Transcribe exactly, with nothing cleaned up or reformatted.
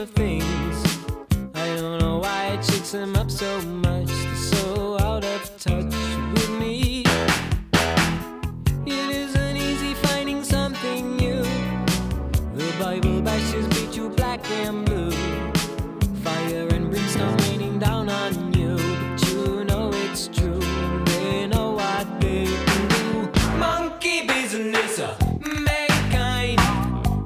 of things. I don't know why it shakes them up so much. They're so out of touch with me. It isn't easy finding something new. The Bible bashes beat you black and blue.